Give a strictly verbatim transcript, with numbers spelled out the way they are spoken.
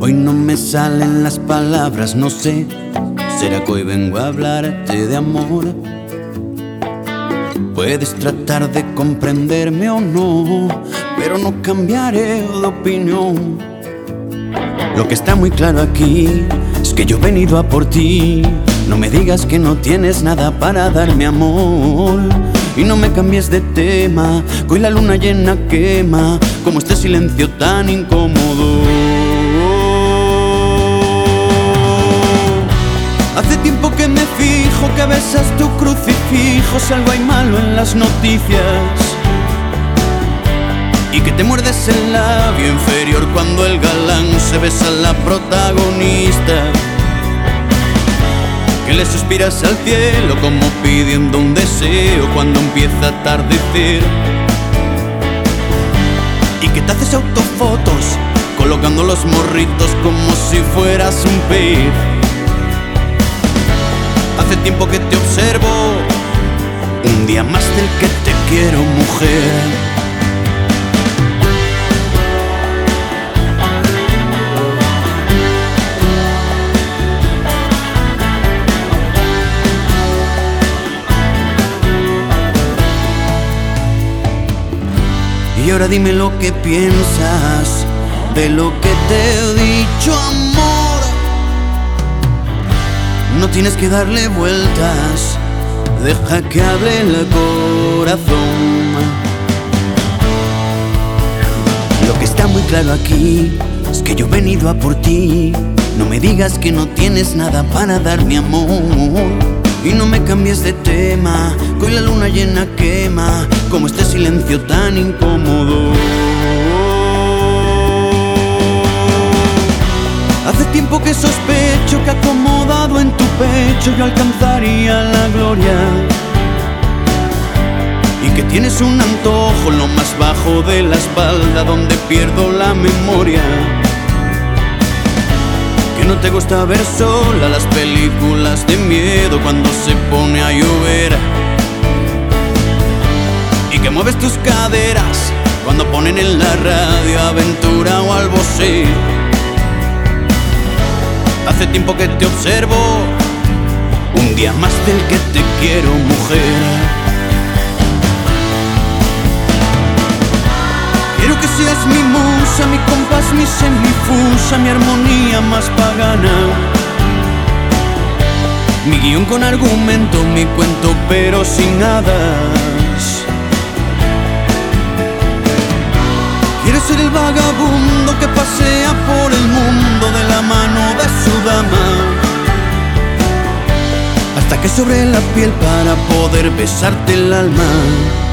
Hoy no me salen las palabras, no sé. ¿Será que hoy vengo a hablarte de amor? Puedes tratar de comprenderme o no, pero no cambiaré de opinión. Lo que está muy claro aquí es que yo he venido a por ti. No me digas que no tienes nada para darme amor. Y no me cambies de tema, que hoy la luna llena quema como este silencio tan incómodo. Hace tiempo que me fijo que besas tu crucifijo si algo hay malo en las noticias, y que te muerdes el labio inferior cuando el galán se besa a la protagonista, que le suspiras al cielo como pidiendo un deseo cuando empieza a atardecer, y que te haces autofotos colocando los morritos como si fueras un pez. Hace tiempo que te observo, un día más del que te quiero, mujer. Y ahora dime lo que piensas de lo que te he dicho, amor. No tienes que darle vueltas, deja que hable el corazón. Lo que está muy claro aquí es que yo he venido a por ti. No me digas que no tienes nada para dar mi amor. Y no me cambies de tema, que hoy la luna llena quema como este silencio tan incómodo. Hace tiempo que sospecho que acomodado en tu pecho yo alcanzaría la gloria, y que tienes un antojo en lo más bajo de la espalda donde pierdo la memoria, que no te gusta ver sola las películas de miedo cuando se pone a llover, y que mueves tus caderas cuando ponen en la radio Aventura o Albosé. Hace tiempo que te observo, un día más del que te quiero, mujer. Quiero que seas mi musa, mi compás, mi semifusa, mi armonía más pagana, mi guión con argumento, mi cuento pero sin hadas. Quiero ser el vagabundo que pasea por el mundo de la mano de su dama, hasta que sobre la piel para poder besarte el alma.